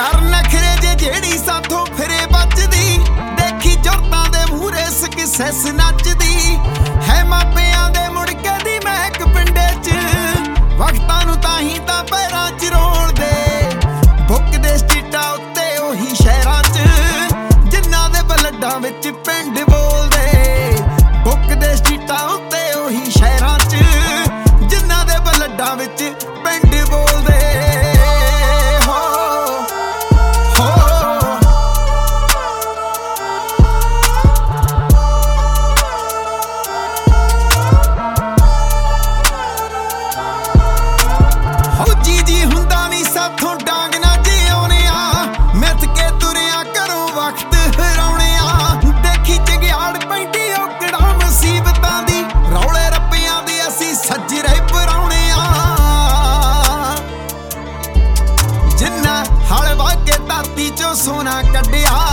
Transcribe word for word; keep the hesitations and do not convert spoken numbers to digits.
ਕਰ ਨਖਰੇ ਜੇ ਜਿਹੜੀ ਸਾਥੋਂ ਫਿਰੇ ਬਚਦੀ। ਦੇਖੀ ਜੁਰਤਾਂ ਦੇ ਮੂਹਰੇ ਸਕਸੈਸ ਨੱਚਦੀ ਹੈ। ਮਾਪਿਆਂ ਦੇ ਮੁੜਕੇ ਦੀ ਮਹਿਕ ਪਿੰਡੇ ਚ ਵਕਤਾਂ ਨੂੰ ਤਾਂ ਹੀ ਤਾਂ ਪੈਰਾਂ ਚ ਰੋਲਦੇ। ਬੁੱਕਦੇ ਸਟਰੀਟਾਂ ਉੱਤੇ ਉਹੀ ਸ਼ਹਿਰਾਂ ਚ ਜਿਨ੍ਹਾਂ ਦੇ ਬਲੱਡਾਂ ਵਿੱਚ ਪਿੰਡ ਬੋਲਦੇ। ਬੁੱਕਦੇ ਸਟਰੀਟਾਂ ਉੱਤੇ ਉਹੀ ਸ਼ਹਿਰਾਂ ਚ ਜਿਨ੍ਹਾਂ ਦੇ ਬਲੱਡਾਂ ਵਿੱਚ ਪਿੰਡ ਬੋਲਦੇ। ਸਾਥੋਂ ਡਾਂਗ ਨਾ ਜਿਉਣੇ ਆ ਮਿੱਥ ਕੇ ਤੁਰਿਆ ਘਰੋਂ ਵਕਤ ਹਰਾਉਣੇ ਆ। ਦੇਖੀ ਚੰਗਿਆੜ ਪੈਂਦੀ ਔਕੜਾਂ ਮੁਸੀਬਤਾਂ ਦੀ ਰੌਲੇ ਰੱਪਿਆਂ ਦੇ ਅਸੀਂ ਸੱਜਰੇ ਪਰਾਉਣੇ ਆ। ਜਿੰਨਾ ਹਲ ਵਾਹ ਕੇ ਧਰਤੀ ਚੋਂ ਸੋਨਾ ਕੱਢਿਆ